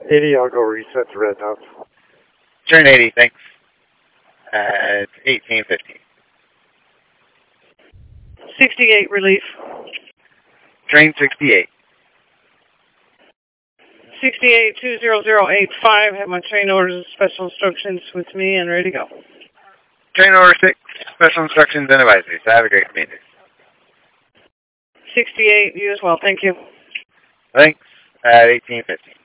80, I'll go reset to red dots. Train 80, thanks. It's 1850. 68, relief. Train 68. 68, 20085, have my train orders and special instructions with me and ready to go. Train order 6, special instructions and advisories. Have a great meeting. 68, you as well, thank you. Thanks. At 1850.